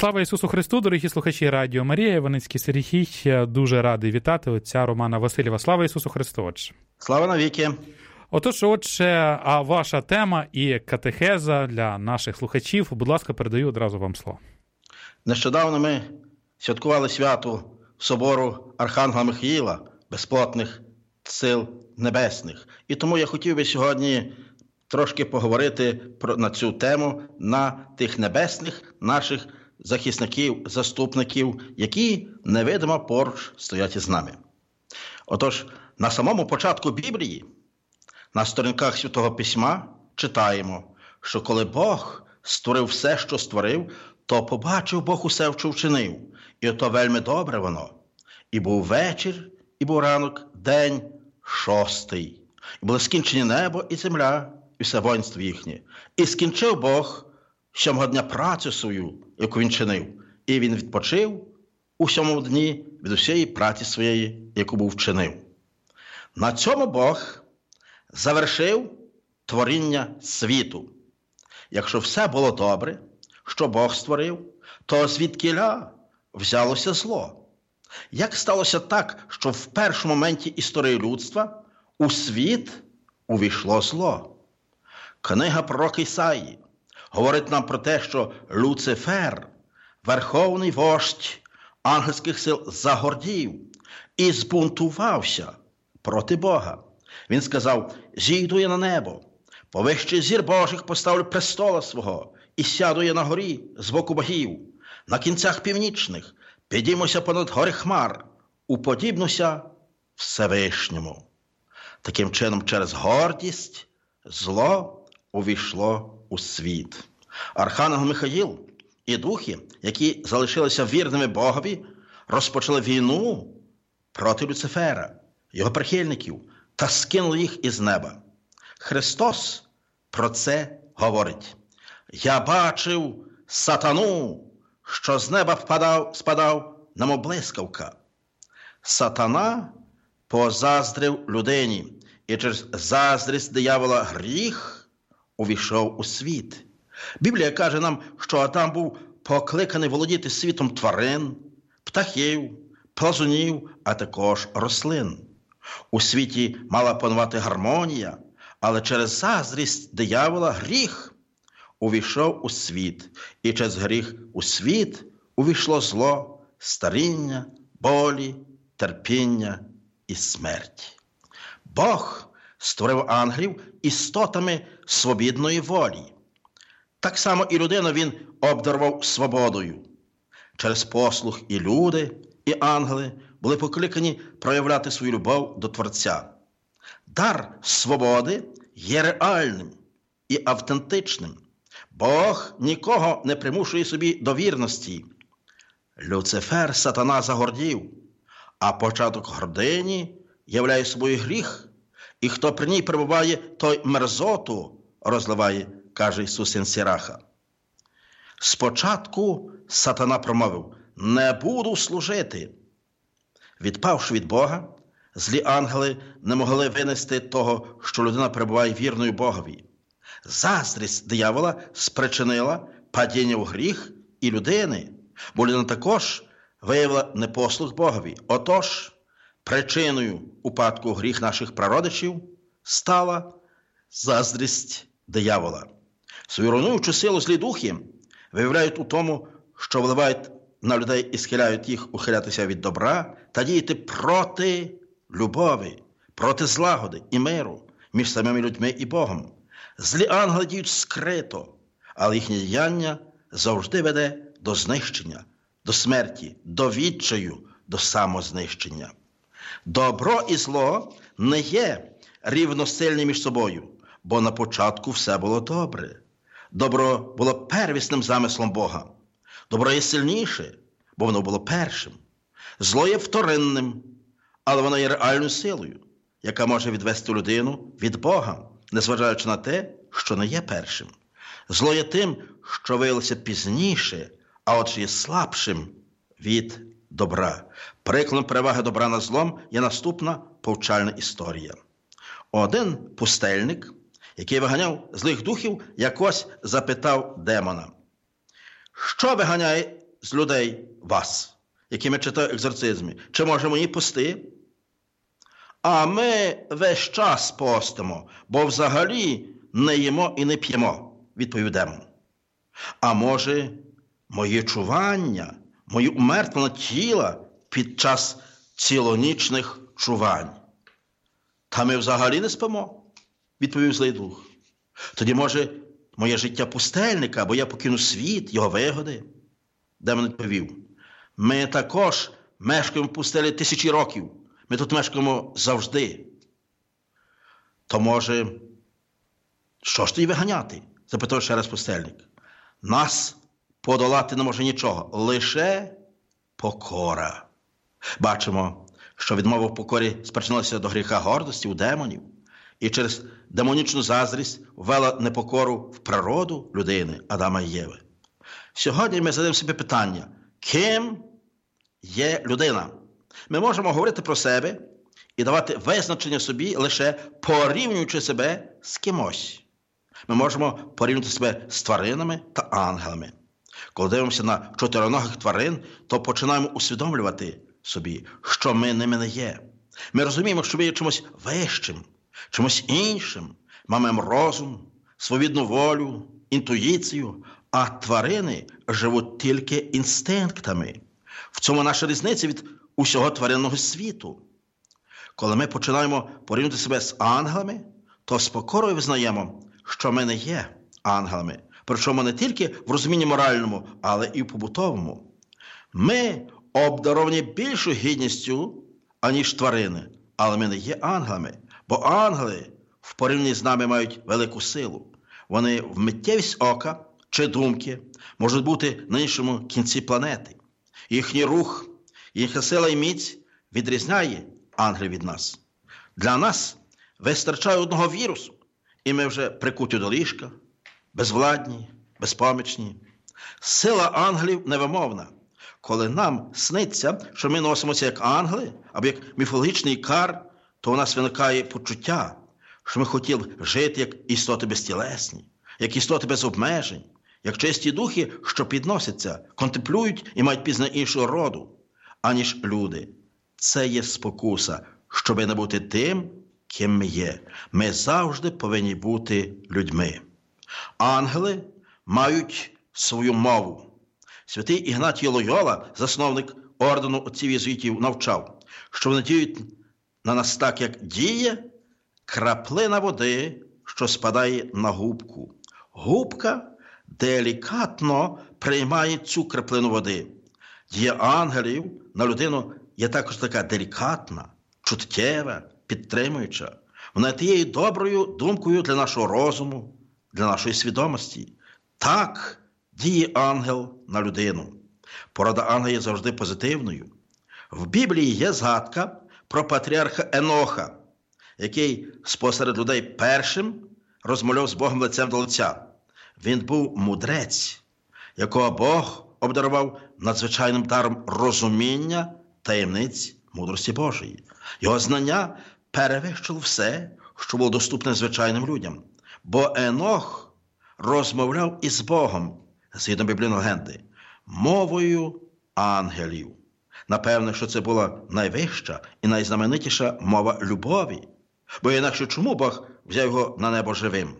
Слава Ісусу Христу, дорогі слухачі Радіо Марія, Іваницький Сергій. Дуже радий вітати отця Романа Васильєва. Слава Ісусу Христу, отче. Слава навіки. Отож, отче, а ваша тема і катехеза для наших слухачів. Будь ласка, передаю одразу вам слово. Нещодавно ми святкували свято собору Архангела Михаїла, безплотних сил небесних. І тому я хотів би сьогодні трошки поговорити на цю тему, на тих небесних наших захисників, заступників, які невидимо поруч стоять із нами. Отож, на самому початку Біблії, на сторінках Святого Письма читаємо, що коли Бог створив все, що створив, то побачив Бог усе, що вчинив, і ото вельми добре воно. І був вечір, і був ранок, день шостий. І були скінчені небо і земля, і все воїнство їхнє. І скінчив Бог сьомого дня працю свою, яку він чинив, і він відпочив у сьомому дні від усієї праці своєї, яку був вчинив. На цьому Бог завершив творіння світу. Якщо все було добре, що Бог створив, то звідкіля взялося зло. Як сталося так, що в першому моменті історії людства у світ увійшло зло? Книга пророка Ісаї говорить нам про те, що Люцифер, верховний вождь ангельських сил, загордів і збунтувався проти Бога. Він сказав: «Зійду я на небо, повище зір Божих поставлю престола свого, і сяду я на горі з боку богів, на кінцях північних, підіймуся понад гори хмар, уподібнуся Всевишньому». Таким чином, через гордість зло увійшло у світ. Архангел Михаїл і духи, які залишилися вірними Богові, розпочали війну проти Люцифера, його прихильників, та скинули їх із неба. Христос про це говорить: «Я бачив сатану, що з неба спадав, немов блискавка». Сатана позаздрив людині, і через заздрість диявола гріх увійшов у світ. Біблія каже нам, що Адам був покликаний володіти світом тварин, птахів, плазунів, а також рослин. У світі мала панувати гармонія, але через заздрість диявола гріх увійшов у світ. І через гріх у світ увійшло зло, старіння, болі, терпіння і смерть. Бог створив ангелів істотами свобідної волі. Так само і людину він обдарував свободою. Через послух і люди, і ангели були покликані проявляти свою любов до Творця. Дар свободи є реальним і автентичним. Бог нікого не примушує собі до вірності. Люцифер, сатана, загордів, а початок гордині являє собою гріх, і хто при ній перебуває, той мерзоту розливає, каже Ісус син Сіраха. Спочатку сатана промовив: «Не буду служити». Відпавши від Бога, злі ангели не могли винести того, що людина перебуває вірною Богові. Заздрість диявола спричинила падіння в гріх і людини, бо людина також виявила непослух Богові. Отож, причиною упадку гріх наших прародичів стала заздрість диявола. Свою руйнуючу силу злі духи виявляють у тому, що вливають на людей і схиляють їх ухилятися від добра та діяти проти любові, проти злагоди і миру між самими людьми і Богом. Злі ангели діють скрито, але їхнє діяння завжди веде до знищення, до смерті, до відчаю, до самознищення. Добро і зло не є рівносильні між собою, бо на початку все було добре. Добро було первісним замислом Бога. Добро є сильніше, бо воно було першим. Зло є вторинним, але воно є реальною силою, яка може відвести людину від Бога, незважаючи на те, що не є першим. Зло є тим, що виявилося пізніше, а отже є слабшим від добра. Прикладом переваги добра над злом є наступна повчальна історія. Один пустельник, який виганяв злих духів, якось запитав демона: «Що виганяє з людей вас, якими читаю екзорцизми, чи може мої пости? А ми весь час постимо, бо взагалі не їмо і не п'ємо, відповів демон. А може, моє чування, моє умертвлене тіло під час цілонічних чувань? Та ми взагалі не спимо, відповів злий дух. Тоді, може, моє життя пустельника, бо я покину світ, його вигоди? Демон відповів: ми також мешкаємо в пустелі 1000 років. Ми тут мешкаємо завжди. То, може, що ж тоді виганяти? Запитав ще раз пустельник. Нас подолати не може нічого, лише покора. Бачимо, що відмова в покорі спричинилася до гріха гордості у демонів і через демонічну заздрість ввела непокору в природу людини Адама і Єви. Сьогодні ми задаємо собі питання, ким є людина? Ми можемо говорити про себе і давати визначення собі, лише порівнюючи себе з кимось. Ми можемо порівняти себе з тваринами та ангелами. Коли дивимося на чотироногих тварин, то починаємо усвідомлювати собі, що ми ними не є. Ми розуміємо, що ми є чимось вищим, чимось іншим. Маємо розум, свобідну волю, інтуїцію, а тварини живуть тільки інстинктами. В цьому наша різниця від усього тваринного світу. Коли ми починаємо порівняти себе з ангелами, то з покорою визнаємо, що ми не є ангелами. Причому не тільки в розумінні моральному, але і в побутовому. Ми обдаровані більшою гідністю, аніж тварини, але ми не є ангелами. Бо ангели в порівнянні з нами мають велику силу. Вони в миттєвість ока чи думки можуть бути на іншому кінці планети. Їхній рух, їхня сила і міць відрізняє ангелів від нас. Для нас вистачає одного вірусу, і ми вже прикуті до ліжка, безвладні, безпомічні. Сила ангелів невимовна. Коли нам сниться, що ми носимося як ангели, або як міфологічний ікар, то у нас виникає почуття, що ми хотіли жити як істоти безтілесні, як істоти без обмежень, як чисті духи, що підносяться, контемплюють і мають пізнання іншого роду, аніж люди. Це є спокуса, щоби не бути тим, ким ми є. Ми завжди повинні бути людьми. Ангели мають свою мову. Святий Ігнатій Лойола, засновник ордену отців єзуїтів, навчав, що вони діють на нас так, як діє краплина води, що спадає на губку. Губка делікатно приймає цю краплину води. Дія ангелів на людину є також така делікатна, чуттєва, підтримуюча. Вона є тією доброю думкою для нашого розуму, для нашої свідомості. Так діє ангел на людину. Порада ангела є завжди позитивною. В Біблії є згадка про патріарха Еноха, який спосеред людей першим розмовляв з Богом лицем до лиця. Він був мудрець, якого Бог обдарував надзвичайним даром розуміння таємниць мудрості Божої. Його знання перевищило все, що було доступне звичайним людям. Бо Енох розмовляв із Богом, згідно біблійної легенди, мовою ангелів. Напевне, що це була найвища і найзнаменитіша мова любові. Бо інакше чому Бог взяв його на небо живим?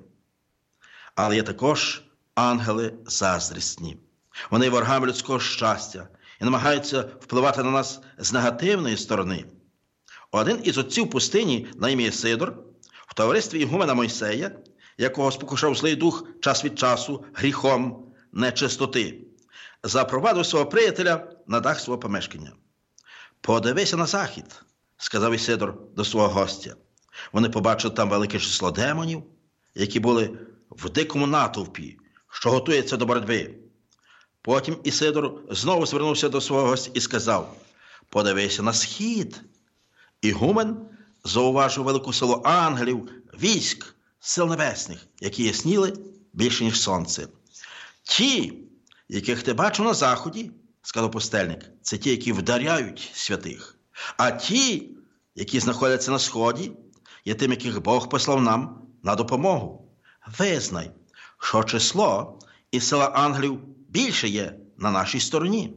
Але є також ангели заздрісні. Вони ворогами людського щастя і намагаються впливати на нас з негативної сторони. Один із отців пустині на ім'я Сидор в товаристві ігумена Мойсея, якого спокушав злий дух час від часу гріхом нечистоти, запровадив свого приятеля на дах свого помешкання. «Подивися на захід», – сказав Ісидор до свого гостя. Вони побачили там велике число демонів, які були в дикому натовпі, що готується до боротьби. Потім Ісидор знову звернувся до свого гостя і сказав: «Подивися на схід». Ігумен зауважив велику силу ангелів, військ, сил небесних, які ясніли більше, ніж сонце. «Ті, яких ти бачив на заході, – сказав пустельник, – це ті, які вдаряють святих. А ті, які знаходяться на сході, є тим, яких Бог послав нам на допомогу. Визнай, що число і сила ангелів більше є на нашій стороні.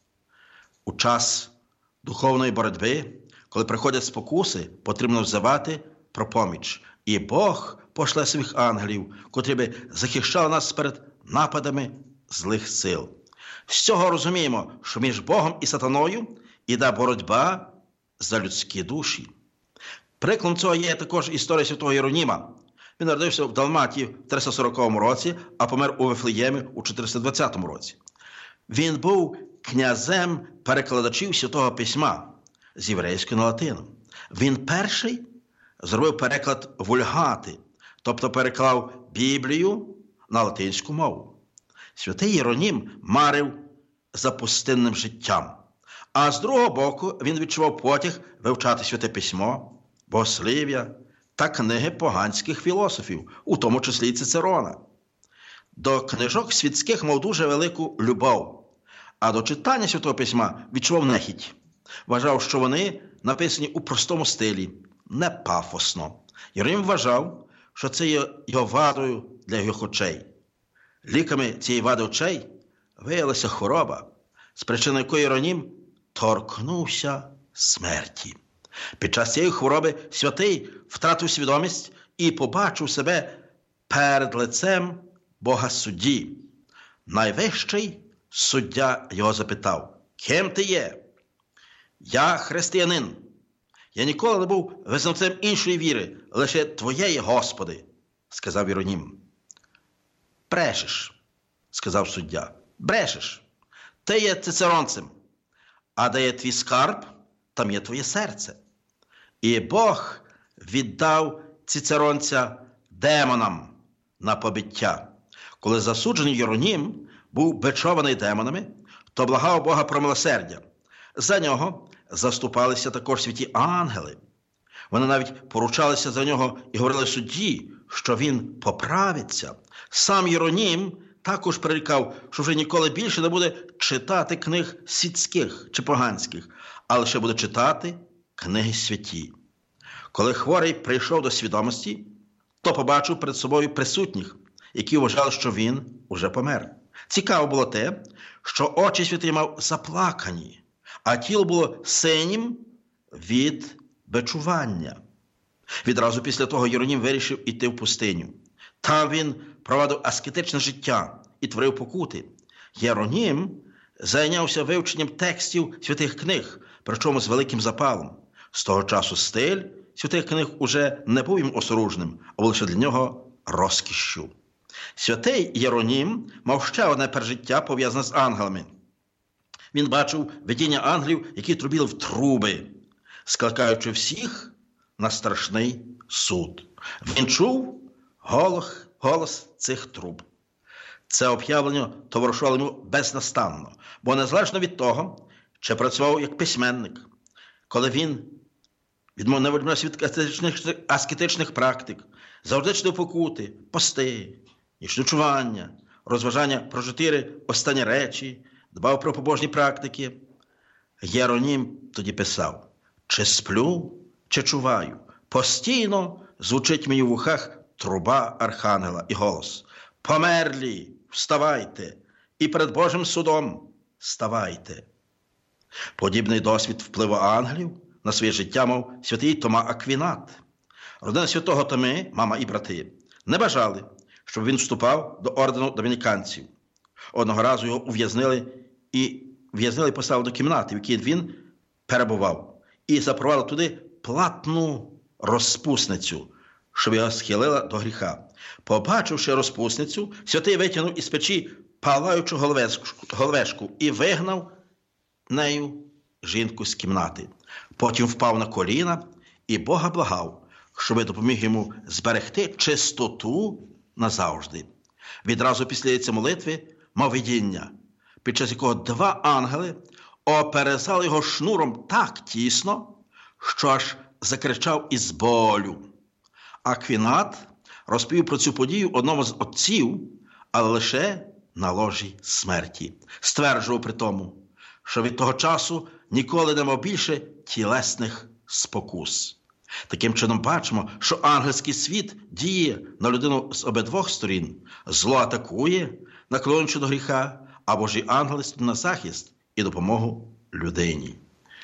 У час духовної боротьби, коли приходять спокуси, потрібно взивати про поміч. І Бог пошле своїх ангелів, котрі би захищали нас перед нападами злих сил. З цього розуміємо, що між Богом і сатаною іде боротьба за людські душі. Прикладом цього є також історія святого Єроніма. Він народився в Далматії в 340 році, а помер у Вифлеємі у 420 році. Він був князем перекладачів Святого Письма з єврейської на латину. Він перший зробив переклад Вульгати, тобто переклав Біблію на латинську мову. Святий Єронім марив за пустинним життям. А з другого боку він відчував потяг вивчати Святе Письмо, богослів'я та книги поганських філософів, у тому числі і Цицерона. До книжок світських мав дуже велику любов, а до читання Святого Письма відчував нехіть. Вважав, що вони написані у простому стилі, не пафосно. Єронім вважав, що це є його вадою для його очей. Ліками цієї вади очей виявилася хвороба, з причини якої Єронім торкнувся смерті. Під час цієї хвороби святий втратив свідомість і побачив себе перед лицем Бога судді. Найвищий суддя його запитав: «Ким ти є?» «Я християнин. Я ніколи не був визнавцем іншої віри, лише твоєї, Господи», – сказав Єронім. «Брешеш», – сказав суддя, – «брешеш. Ти є цицеронцем, а де є твій скарб, там є твоє серце». І Бог віддав цицеронця демонам на побиття. Коли засуджений Єронім був бичований демонами, то благав Бога про милосердя. За нього заступалися також святі ангели. Вони навіть поручалися за нього і говорили судді, що він поправиться. Сам Єронім також прирікав, що вже ніколи більше не буде читати книг світських чи поганських, а лише буде читати книги святі. Коли хворий прийшов до свідомості, то побачив перед собою присутніх, які вважали, що він уже помер. Цікаво було те, що очі святий мав заплакані, а тіло було синім від бичування. Відразу після того Єронім вирішив іти в пустиню. Там він провадив аскетичне життя і творив покути. Єронім зайнявся вивченням текстів святих книг, причому з великим запалом. З того часу стиль святих книг уже не був їм осоружним, а був лише для нього розкішшю. Святий Єронім мав ще одне пережиття, пов'язане з ангелами. Він бачив видіння ангелів, які трубіли в труби, скликаючи всіх на страшний суд. Він чув голос цих труб. Це об'явлення товаришувало йому безнастанно, бо незалежно від того, чи працював як письменник, коли він не відмовлявся від аскетичних практик, завжди читав покути, пости, нічночування, розважання про 4 останні речі, дбав про побожні практики. Єронім тоді писав: «Чи сплю, чи чуваю, постійно звучить мені в вухах труба архангела і голос: померлі, вставайте, і перед Божим судом ставайте». Подібний досвід впливу ангелів на своє життя мав святий Тома Аквінат. Родина святого Томи, мама і брати, не бажали, щоб він вступав до ордену домініканців. Одного разу його ув'язнили і поставили до кімнати, в якій він перебував, і запровадили туди платну розпусницю, щоб його схилила до гріха. Побачивши розпусницю, святий витягнув із печі палаючу головешку і вигнав нею жінку з кімнати. Потім впав на коліна і Бога благав, щоб допоміг йому зберегти чистоту назавжди. Відразу після цієї молитви мав видіння, під час якого 2 ангели оперезали його шнуром так тісно, що аж закричав із болю. Аквінат розповів про цю подію одному з отців, але лише на ложі смерті. Стверджував при тому, що від того часу ніколи не мав більше тілесних спокус. Таким чином бачимо, що ангельський світ діє на людину з обидвох сторін. Зло атакує, наклонюючи до гріха, а Божі ангели стоять на захист і допомогу людині.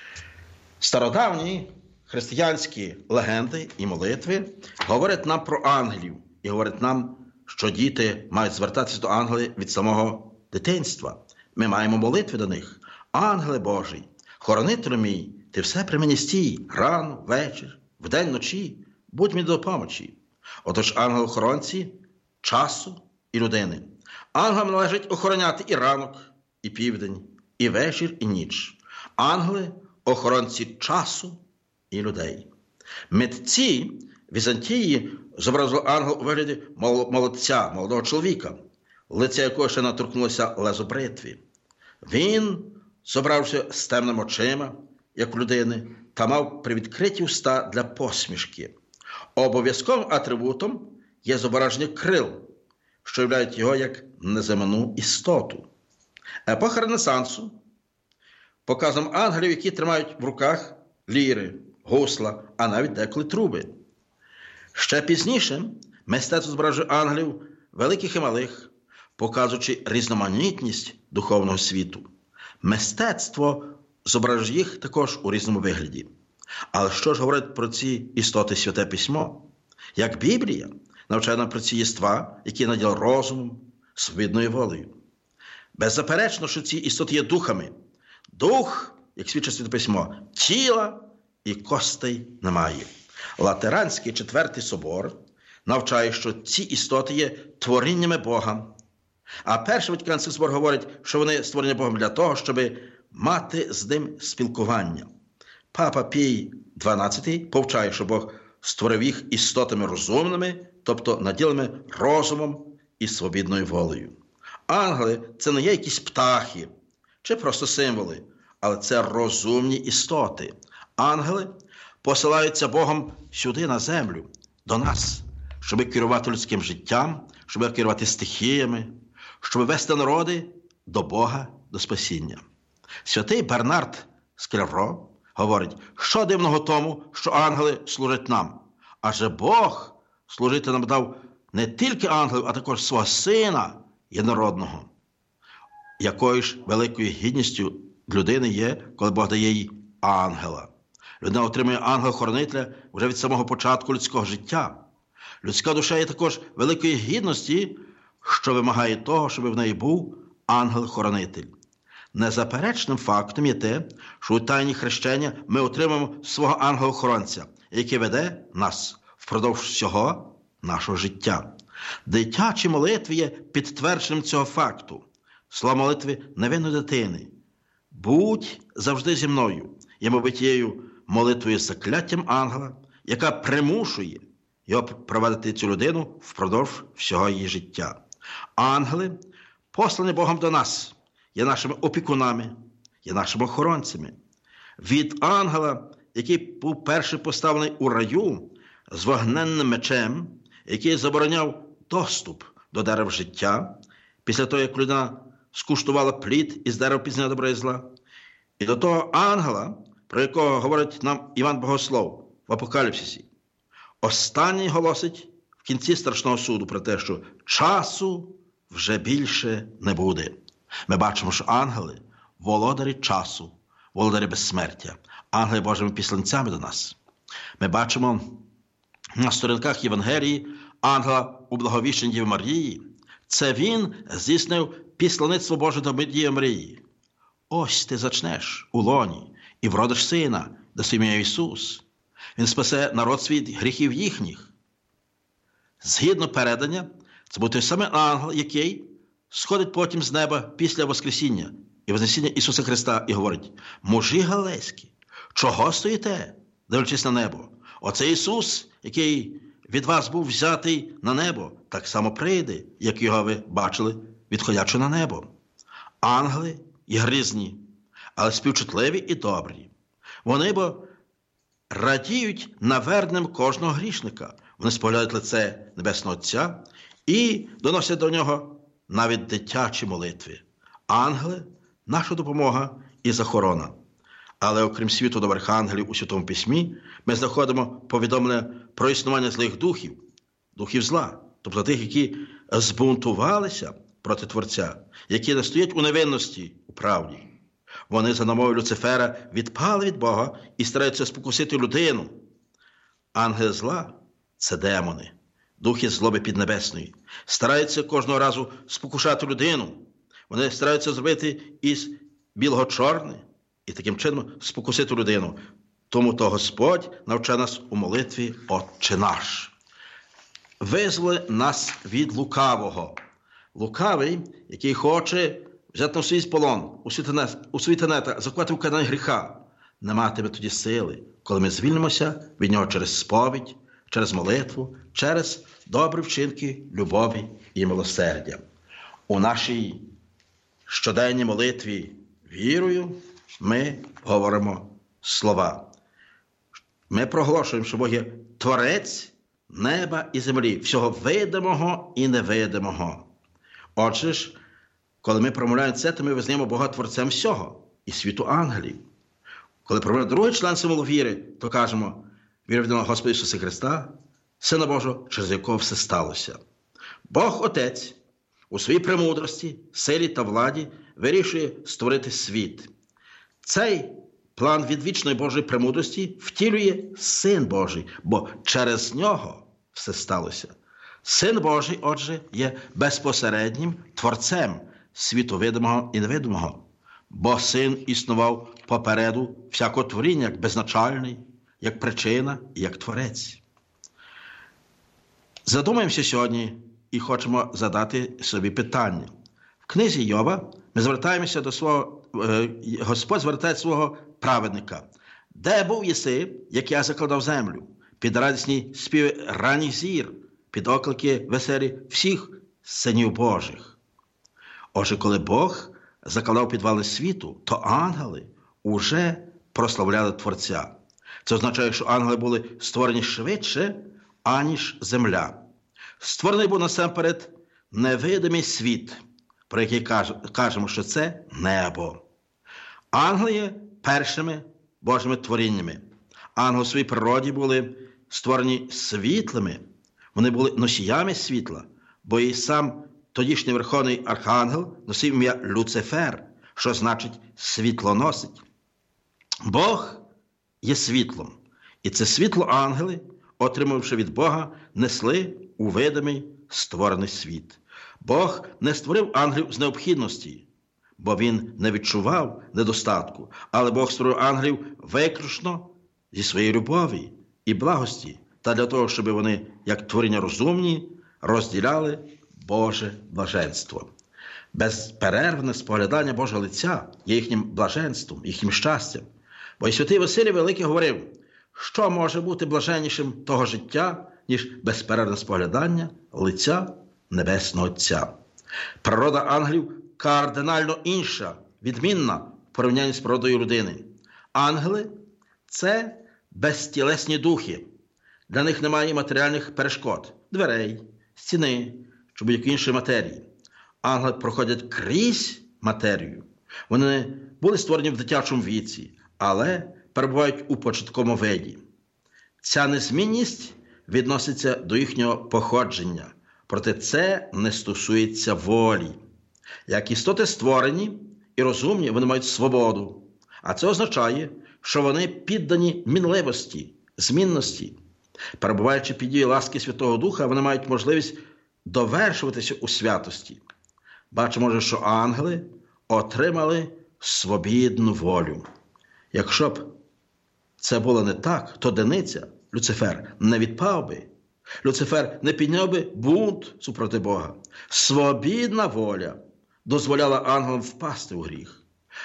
Стародавні християнські легенди і молитви говорять нам про ангелів і говорять нам, що діти мають звертатися до ангелів від самого дитинства. Ми маємо молитви до них. Ангеле Божий, хоронителю мій, ти все при мені стій, рано, вечір, вдень, ночі, будь мені до допомочі. Отож ангел-охоронці часу і людини. Ангелам належить охороняти і ранок, і південь, і вечір, і ніч. Ангели – охоронці часу і людей. Митці Візантії зобразили ангел у вигляді молодця, молодого чоловіка, лиця якого ще наторкнулося лезо бритві. Він зображився з темними очима, як у людини, та мав привідкриті уста для посмішки. Обов'язковим атрибутом є зображення крил, що являють його як неземну істоту. Епоха Ренесансу показом ангелів, які тримають в руках ліри, гусла, а навіть деколи труби. Ще пізніше мистецтво зображує ангелів великих і малих, показуючи різноманітність духовного світу. Мистецтво зображує їх також у різному вигляді. Але що ж говорить про ці істоти Святе Письмо? Як Біблія навчає нам про ці єства, які наділ розумом, свобідною волею. Беззаперечно, що ці істоти є духами. Дух, як свідчить Святе Письмо, тіла і костей немає. Латеранський Четвертий собор навчає, що ці істоти є творіннями Бога. А Перший Ватиканський собор говорить, що вони створені Богом для того, щоб мати з ним спілкування. Папа Пій XII повчає, що Бог створив їх істотами розумними, тобто наділеними розумом і свобідною волею. Ангели – це не є якісь птахи чи просто символи, але це розумні істоти. Ангели посилаються Богом сюди, на землю, до нас, щоб керувати людським життям, щоб керувати стихіями, щоб вести народи до Бога, до спасіння. Святий Бернард з Клерво говорить, що дивного тому, що ангели служать нам. Адже Бог служити нам дав не тільки ангелів, а також свого Сина єдинородного. Якою ж великою гідністю людини є, коли Бог дає їй ангела. Людина отримує ангела-хоронителя вже від самого початку людського життя. Людська душа є також великої гідності, що вимагає того, щоб в неї був ангел-хоронитель. Незаперечним фактом є те, що у тайні хрещення ми отримаємо свого ангела-охоронця, який веде нас впродовж всього нашого життя. Дитячі молитви є підтвердженням цього факту. Слова молитви невинної дитини. Будь завжди зі мною. Є, мабуть, тією молитвою з закляттям ангела, яка примушує його провадити цю людину впродовж всього її життя. Ангели, послані Богом до нас, є нашими опікунами, є нашими охоронцями. Від ангела, який був перший поставлений у раю з вогненним мечем, який забороняв доступ до дерев життя, після того, як людина скуштувала плід із дерев пізнання добра і зла, і до того ангела, про якого говорить нам Іван Богослов в Апокаліпсисі. Останній голосить в кінці страшного суду про те, що часу вже більше не буде. Ми бачимо, що ангели – володарі часу, володарі безсмертя, ангели Божими післанцями до нас. Ми бачимо на сторінках Євангелії ангела у благовіщенні Діви Марії. Це він здійснив післаництво Боже до Діви Марії. Ось ти зачнеш у лоні і вродиш сина, дасть ім'я Ісус. Він спасе народ свій від гріхів їхніх. Згідно передання, це був той самий ангел, який сходить потім з неба після Воскресіння і Вознесіння Ісуса Христа і говорить: «Мужі галилейські, чого стоїте, дивлячись на небо? Оце Ісус, який від вас був взятий на небо, так само прийде, як його ви бачили, відходячи на небо». Ангели є грізні, але співчутливі і добрі. Вони бо радіють наверненням кожного грішника. Вони споглядають лице Небесного Отця і доносять до нього навіть дитячі молитви. Ангели – наша допомога і захорона. Але окрім світу добрих ангелів у Святому Письмі, ми знаходимо повідомлення про існування злих духів, духів зла, тобто тих, які збунтувалися проти Творця, які не стоять у невинності, у правді. Вони за намовою Люцифера відпали від Бога і стараються спокусити людину. Ангели зла – це демони, духи злоби піднебесної. Стараються кожного разу спокушати людину. Вони стараються зробити із білого чорне і таким чином спокусити людину. Тому то Господь навчає нас у молитві «Отче наш». Визволи нас від лукавого. Лукавий, який хоче взяти на свій полон, у свій тенета, закувати в кайдан гріха, не матиме тоді сили, коли ми звільнимося від нього через сповідь, через молитву, через добрі вчинки, любові і милосердя. У нашій щоденній молитві вірою ми говоримо слова. Ми проголошуємо, що Бог є Творець неба і землі, всього видимого і невидимого. Отже ж, коли ми промовляємо це, то ми визнаємо Бога Творцем всього і світу ангелів. Коли промовляємо другий член символу віри, то кажемо: вірю в єдиного Господа Ісуса Христа, Сина Божого, через якого все сталося. Бог Отець у своїй премудрості, силі та владі вирішує створити світ. Цей план відвічної Божої премудрості втілює Син Божий, бо через нього все сталося. Син Божий, отже, є безпосереднім творцем світу видимого і невидимого, бо Син існував попереду всякого творіння, як безначальний, як причина і як творець. Задумаємося сьогодні і хочемо задати собі питання. В книзі Йова ми звертаємося до Господь звертає свого праведника. Де був єси, як я закладав землю? Під радісні співи ранніх зір, під оклики веселі всіх синів Божих. Отже, коли Бог закладав підвали світу, то ангели уже прославляли Творця. Це означає, що ангели були створені швидше, аніж земля. Створений був насамперед невидимий світ, про який кажемо, що це небо. Ангели є першими Божими творіннями. Ангели у своїй природі були створені світлими. Вони були носіями світла, бо і сам тодішній верховний архангел носив ім'я Люцифер, що значить світлоносить. Бог є світлом, і це світло ангели, отримавши від Бога, несли у видимий створений світ. Бог не створив ангелів з необхідності, бо він не відчував недостатку, але Бог створив ангелів виключно зі своєї любові і благості, та для того, щоб вони, як творіння розумні, розділяли Боже блаженство. Безперервне споглядання Божого лиця є їхнім блаженством, їхнім щастям. Бо і святий Василій Великий говорив, що може бути блаженнішим того життя, ніж безперервне споглядання лиця Небесного Отця. Природа ангелів кардинально інша, відмінна в порівнянні з природою людини. Ангели – це безтілесні духи. Для них немає матеріальних перешкод, дверей, стіни чи будь-якої іншої матерії. Ангели проходять крізь матерію. Вони були створені в дитячому віці, але перебувають у початковому виді. Ця незмінність відноситься до їхнього походження, проте це не стосується волі. Як істоти створені і розумні, вони мають свободу, а це означає, що вони піддані мінливості, змінності. Перебуваючи під дією ласки Святого Духа, вони мають можливість довершуватися у святості. Бачимо, що ангели отримали свобідну волю. Якщо б це було не так, то Дениця, Люцифер, не відпав би. Люцифер не підняв би бунт супроти Бога. Свобідна воля дозволяла ангелам впасти у гріх.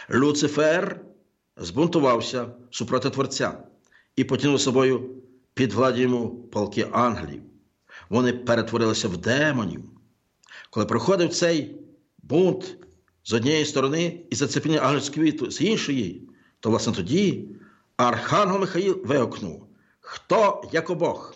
Люцифер збунтувався супроти Творця і потягнув собою під владу йому полки ангелів. Вони перетворилися в демонів. Коли проходив цей бунт з однієї сторони і зацепіння ангельської вітру з іншої, то, власне, тоді архангел Михаїл вигукнув: «Хто як Бог?»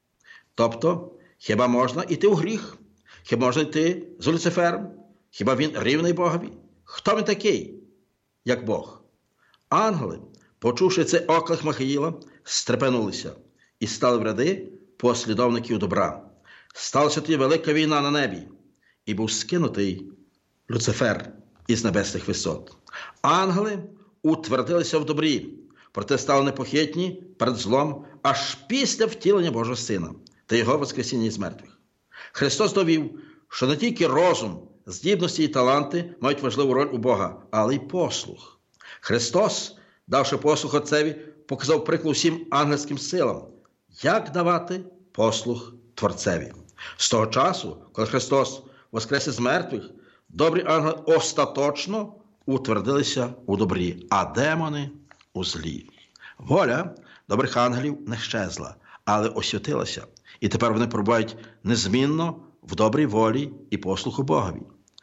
Тобто, хіба можна йти у гріх? Хіба можна йти з Люцифером? Хіба він рівний Богові? Хто він такий, як Бог? Ангели, почувши цей оклик Михаїла, стрепенулися і стали в ряди послідовників добра. Сталася тоді велика війна на небі, і був скинутий Люцифер із небесних висот. Ангели утвердилися в добрі, проте стали непохитні перед злом аж після втілення Божого Сина та Його воскресіння із мертвих. Христос довів, що не тільки розум, здібності і таланти мають важливу роль у Бога, але й послух. Христос, давши послух Отцеві, показав приклад всім ангельським силам, як давати послух Творцеві. З того часу, коли Христос воскрес із мертвих, добрі ангели остаточно утвердилися у добрі, а демони – у злі. Воля добрих ангелів не щезла, але освятилася, і тепер вони перебувають незмінно в добрій волі і послуху Богові.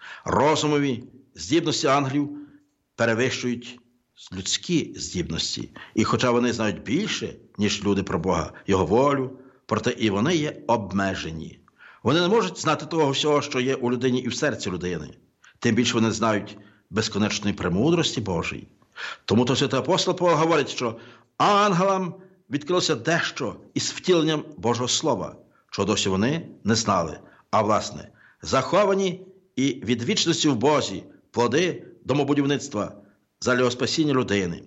Розумові здібності ангелів перевищують людські здібності, і хоча вони знають більше, ніж люди про Бога, Його волю, проте і вони є обмежені. Вони не можуть знати того всього, що є у людині і в серці людини. Тим більше вони знають безконечної премудрості Божої. Тому то святий апостол Павло говорить, що ангелам відкрилося дещо із втіленням Божого Слова, що досі вони не знали. А власне, заховані і від вічності в Бозі плоди домобудівництва задля спасіння людини.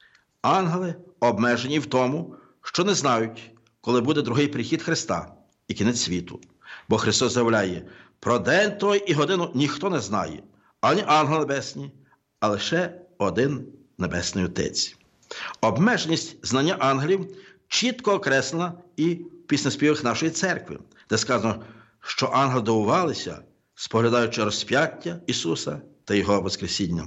Ангели обмежені в тому, що не знають, коли буде другий прихід Христа і кінець світу. Бо Христос заявляє, про день той і годину ніхто не знає, ані ангели небесні, а лише один Небесний Отець. Обмеженість знання ангелів чітко окреслена і в піснеспівах нашої церкви, де сказано, що ангели дивувалися, споглядаючи розп'яття Ісуса та Його воскресіння.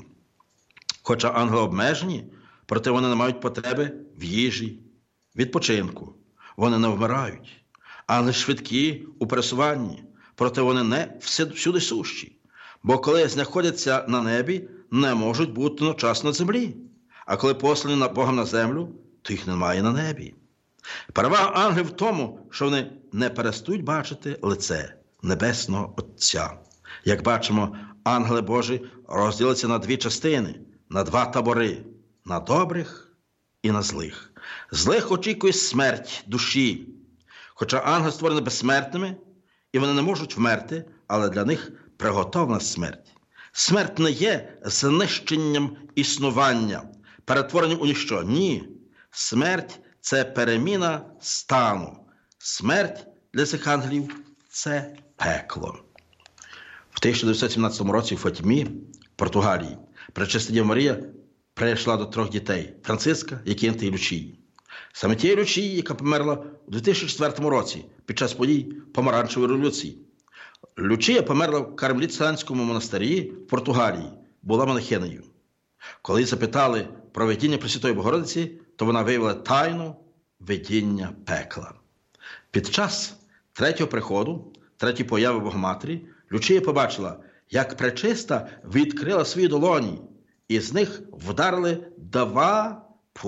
Хоча ангели обмежені, проте вони не мають потреби в їжі, відпочинку. Вони не вмирають. Ангели швидкі у пересуванні, проте вони не всюди сущі. Бо коли знаходяться на небі, не можуть бути одночасно на землі. А коли послані Богом на землю, то їх немає на небі. Перевага ангелів в тому, що вони не перестають бачити лице Небесного Отця. Як бачимо, ангели Божі розділяться на дві частини, на два табори – на добрих і на злих. Злих очікує смерть душі. Хоча ангели створені безсмертними, і вони не можуть вмерти, але для них приготовлена смерть. Смерть не є знищенням існування, перетворенням у ніщо. Ні. Смерть – це переміна стану. Смерть для цих ангелів – це пекло. В 1917 році в Фатімі, Португалії, Пречиста Діва Марія прийшла до 3 дітей – Франциска, Якинти і Лючії. Саме тієї Лючії, яка померла у 2004 році під час подій Помаранчевої революції. Лючія померла в Кармелітському монастирі в Португалії, була монахинею. Коли запитали про видіння Пресвятої Богородиці, то вона виявила тайну видіння пекла. Під час третього приходу, третьої появи Богоматері, Лючія побачила, як Пречиста відкрила свої долоні, і з них вдарили 2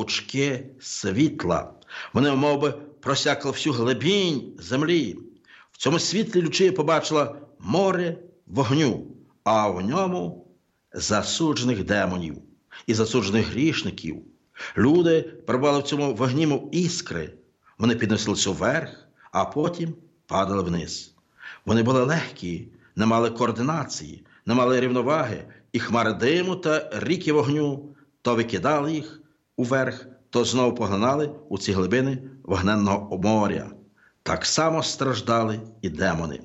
пучки світла. Вони, мовби, просякли всю глибінь землі. В цьому світлі Лючія побачила море вогню, а в ньому засуджених демонів і засуджених грішників. Люди перебували в цьому вогні, мов іскри. Вони підносилися вверх, а потім падали вниз. Вони були легкі, не мали координації, не мали рівноваги, і хмари диму та ріки вогню то викидали їх уверх, то знову поглинали у ці глибини вогненного моря. Так само страждали і демони.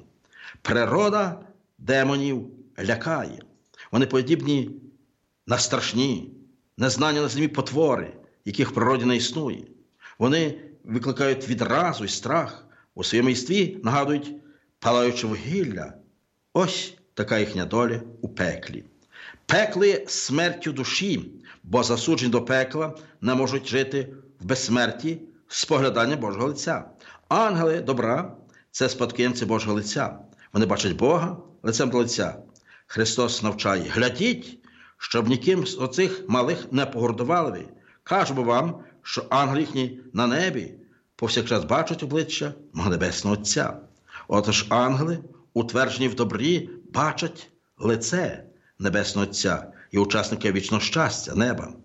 Природа демонів лякає. Вони подібні на страшні, незнані на землі потвори, яких в природі не існує. Вони викликають відразу і страх, у своєму єстві нагадують палаюче вугілля. Ось така їхня доля у пеклі. Пекло є смертю душі, бо засуджені до пекла не можуть жити в безсмерті споглядання Божого лиця. Ангели добра – це спадкоємці Божого лиця. Вони бачать Бога лицем до лиця. Христос навчає: глядіть, щоб ніким з оцих малих не погордували ви. Кажу вам, що ангели їхні на небі повсякчас бачать обличчя мого Небесного Отця. Отож ангели, утверджені в добрі, бачать лице Небесного Отця і учасника вічного щастя, неба.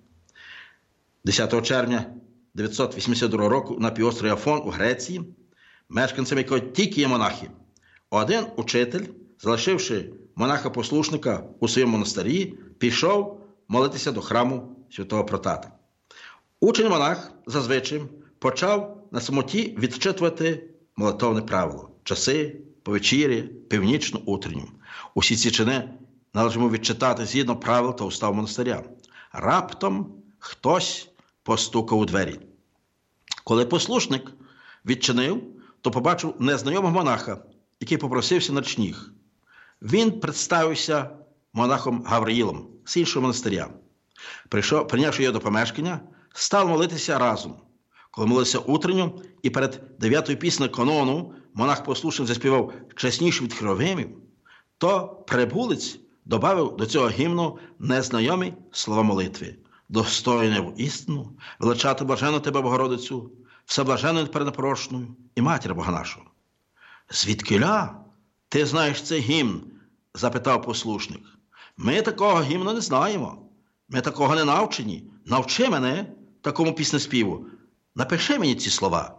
10 червня 982 року на півострові Афон у Греції, мешканцями якого тільки є монахи, один учитель залишивши монаха-послушника у своєму монастирі, пішов молитися до храму святого Протата. Учень-монах зазвичай почав на самоті відчитувати молитовне правило – часи, повечір'я, північну, утренню. Усі ці чини належимо відчитати згідно правил та устав монастиря. Раптом хтось постукав у двері. Коли послушник відчинив, то побачив незнайомого монаха, який попросився на ніг. Він представився монахом Гавриїлом з іншого монастиря. Прийнявши його до помешкання, став молитися разом. Коли молився утренню і перед 9-ю піснею канону монах-послушник заспівав чесніше від херовимів, то прибулець добавив до цього гімну незнайомі слова молитви. «Достойне в істину, величати блажену тебе, Богородицю, всеблаженою перенепорошною і матір Бога нашого». «Звідкиля ти знаєш цей гімн?» – запитав послушник. «Ми такого гімну не знаємо. Ми такого не навчені. Навчи мене такому піснеспіву. Напиши мені ці слова.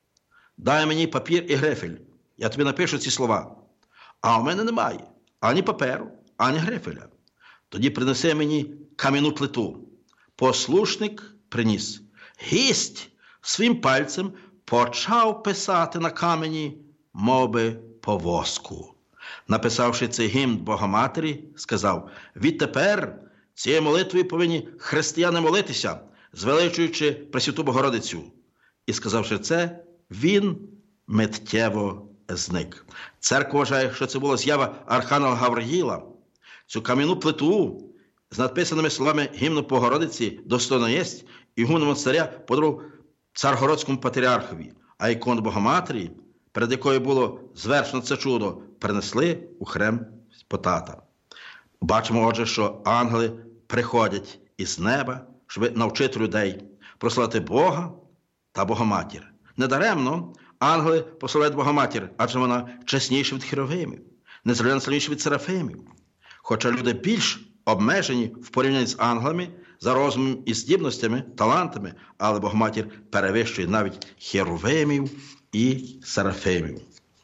Дай мені папір і грифель. Я тобі напишу ці слова. А в мене немає ані паперу, ані грифеля. Тоді принеси мені кам'яну плиту». Послушник приніс. Гість своїм пальцем почав писати на камені, моби по воску. Написавши цей гімн Богоматері, сказав: «Відтепер цією молитвою повинні християни молитися, звеличуючи Пресвяту Богородицю». І сказавши це, він миттєво зник. Церква вважає, що це була з'ява архангела Гавриїла. Цю кам'яну плиту з надписаними словами гімну Богородиці «Достойно єсть» ігумен монастиря подарував царгородському патріархові, а ікону Богоматері, перед якою було звершено це чудо, перенесли у храм Потата. Бачимо, отже, що ангели приходять із неба, щоб навчити людей прославити Бога та Богоматір. Недаремно ангели прославляють Богоматір, адже вона чесніша від херовимів, незрівняно сильніша від серафимів. Хоча люди більш обмежені в порівнянні з ангелами за розумом і здібностями, талантами, але Богоматір перевищує навіть херовимів і серафимів.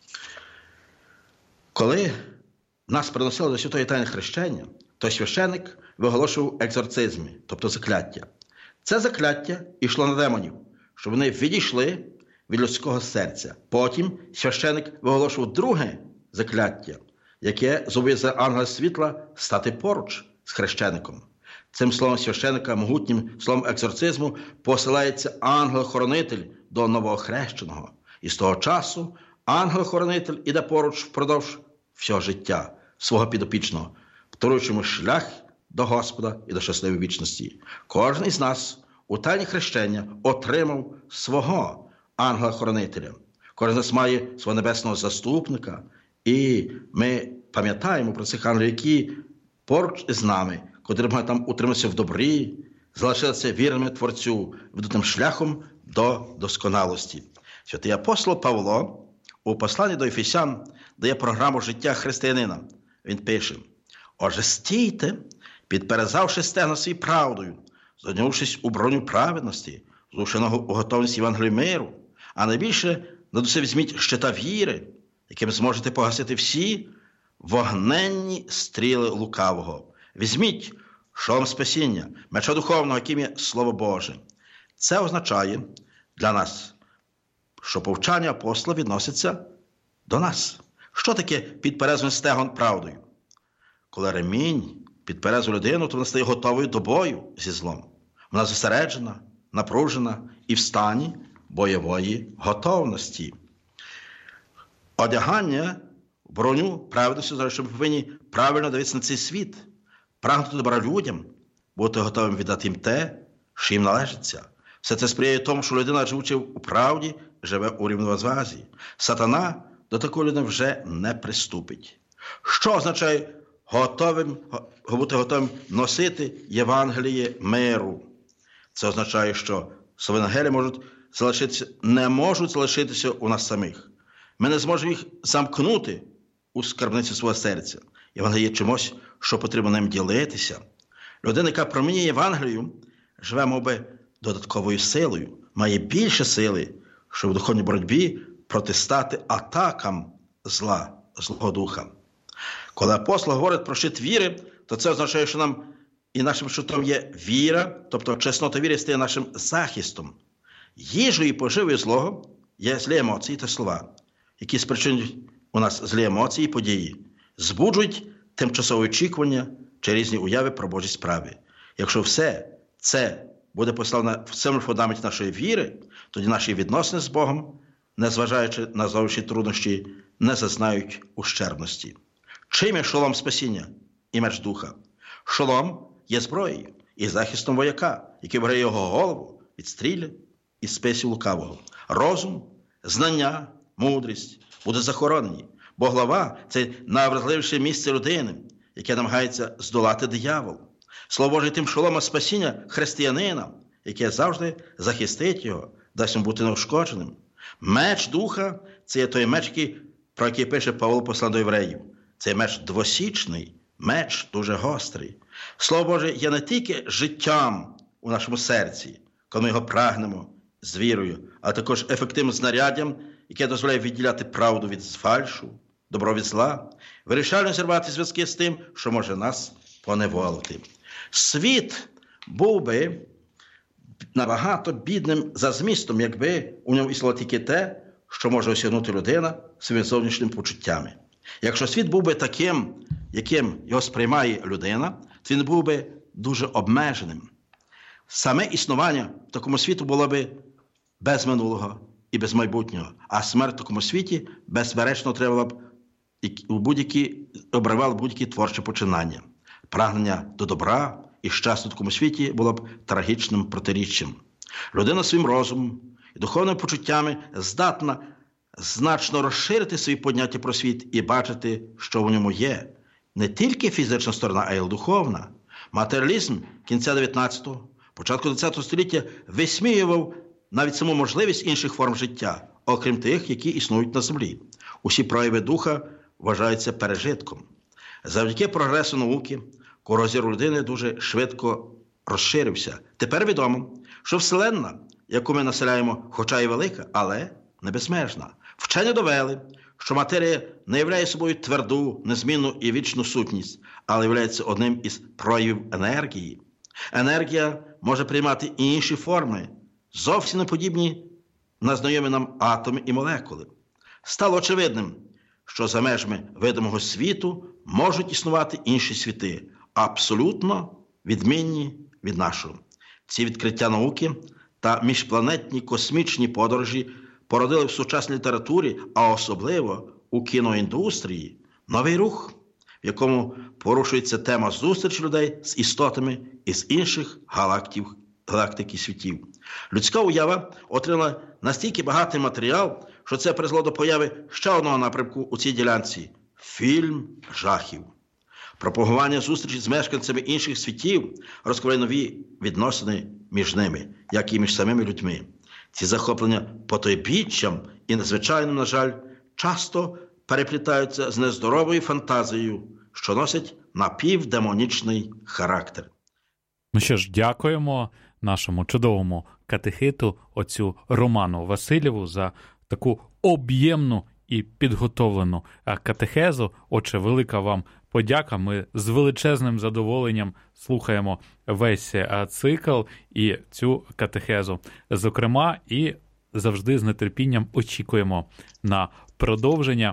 Коли нас приносили до святої тайни хрещення, то священик виголошував екзорцизми, тобто закляття. Це закляття йшло на демонів, щоб вони відійшли від людського серця. Потім священик виголошував друге закляття, яке зобов'язує ангела світла стати поруч з хрещеником. Цим словом священика, могутнім словом екзорцизму, посилається ангел-хоронитель до новоохрещеного. І з того часу ангел-хоронитель іде поруч впродовж всього життя свого підопічного, вторуючи йому шлях до Господа і до щасливої вічності. Кожен із нас у тайні хрещення отримав свого ангела-хоронителя. Кожен з нас має свого небесного заступника, і ми пам'ятаємо про цих ангелів, які поруч із нами, котрі мають там утриматися в добрі, залишилися вірними Творцю, ведуть шляхом до досконалості. Святий апостол Павло у посланні до Ефесян дає програму життя християнина. Він пише: «Отже, стійте, підперезавши стегна свій правдою, задягнувшись у броню праведності, злушеного у готовність Євангелію миру, а найбільше над усе візьміть щита віри, яким зможете погасити всі вогненні стріли лукавого. Візьміть шолом спасіння, меча духовного, яким є Слово Боже». Це означає для нас, що повчання апостола відноситься до нас. Що таке підперезаний стегон правдою? Коли ремінь підперезує людину, то вона стає готовою до бою зі злом. Вона зосереджена, напружена і в стані бойової готовності. Одягання в броню праведності означає, що ми повинні правильно дивитися на цей світ, прагнути добра людям, бути готовим віддати їм те, що їм належиться. Все це сприяє тому, що людина, живучи у правді, живе у рівновазі. Сатана до такої людини вже не приступить. Що означає бути готовим носити Євангеліє миру? Це означає, що слова Євангелія не можуть залишитися у нас самих. Ми не зможемо їх замкнути у скарбниці свого серця. Євангеліє є чимось, що потрібно ним ділитися. Людина, яка промінює Євангелію, живе, мовби, додатковою силою, має більше сили, щоб в духовній боротьбі протистати атакам злого духа. Коли апостол говорить про щит віри, то це означає, що нам і нашим щитом є віра, тобто чеснота віри стає нашим захистом. Їжею і поживою злого є злі емоції та слова, які спричинюють у нас злі емоції і події, збуджують тимчасове очікування чи різні уяви про Божі справи. Якщо все це буде поставлено в цьому фундаменті нашої віри, тоді наші відносини з Богом, незважаючи на зовнішні труднощі, не зазнають ущербності. Чим є шолом спасіння і меч духа? Шолом є зброєю і захистом вояка, який бере його голову від стріли і списів лукавого. Розум, знання, мудрість будуть захоронені, бо голова – це найвразливіше місце людини, яке намагається здолати диявол. Слово Боже тим шолома спасіння християнина, яке завжди захистить його, дасть йому бути неушкодженим. Меч духа – це є той меч, про який пише Павло послання до євреїв. Це меч двосічний, меч дуже гострий. Слово Боже є не тільки життям у нашому серці, коли ми його прагнемо з вірою, а також ефективним знаряддям, яке дозволяє відділяти правду від фальшу, добро від зла, вирішально зірвати зв'язки з тим, що може нас поневолити. Світ був би набагато бідним за змістом, якби у ньому існувало тільки те, що може осягнути людина своїми зовнішніми почуттями. Якщо світ був би таким, яким його сприймає людина, то він був би дуже обмеженим. Саме існування в такому світу було би без минулого і без майбутнього, а смерть в такому світі безперечно отримала б обривала будь-які творчі починання. Прагнення до добра і щастя в такому світі було б трагічним протиріччям. Людина своїм розумом і духовними почуттями здатна значно розширити свої поняття про світ і бачити, що в ньому є. Не тільки фізична сторона, а й духовна. Матеріалізм кінця 19-го, початку 20-го століття висміював навіть саму можливість інших форм життя, окрім тих, які існують на землі. Усі прояви духа вважаються пережитком. Завдяки прогресу науки, кругозір людини дуже швидко розширився. Тепер відомо, що Вселенна, яку ми населяємо, хоча й велика, але не безмежна. Вчені довели, що матерія не являє собою тверду, незмінну і вічну сутність, але являється одним із проявів енергії. Енергія може приймати і інші форми, зовсім не подібні на знайомі нам атоми і молекули. Стало очевидним, що за межами видимого світу можуть існувати інші світи, абсолютно відмінні від нашого. Ці відкриття науки та міжпланетні космічні подорожі породили в сучасній літературі, а особливо у кіноіндустрії, новий рух, в якому порушується тема зустрічі людей з істотами із інших галактик і світів. Людська уява отримала настільки багатий матеріал, що це призвело до появи ще одного напрямку у цій ділянці – фільм жахів. Пропагування зустрічі з мешканцями інших світів розкриває нові відносини між ними, як і між самими людьми. Ці захоплення потойбіччям і, надзвичайно, на жаль, часто переплітаються з нездоровою фантазією, що носить напівдемонічний характер. Ну що ж, дякуємо нашому чудовому катехиту, отцю Роману Васильєву, за таку об'ємну і підготовлену катехезу. Отже, велика вам подяка. Ми з величезним задоволенням слухаємо весь цикл і цю катехезу. Зокрема, і завжди з нетерпінням очікуємо на продовження.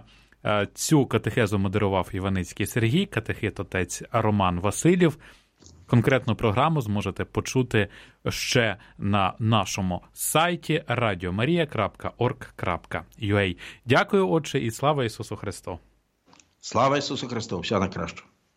Цю катехезу модерував Іваницький Сергій, катехит отець Роман Васильєв. Конкретну програму зможете почути ще на нашому сайті radiomaria.org.ua. Дякую, отче, і слава Ісусу Христу! Слава Ісусу Христу! Всього найкращого!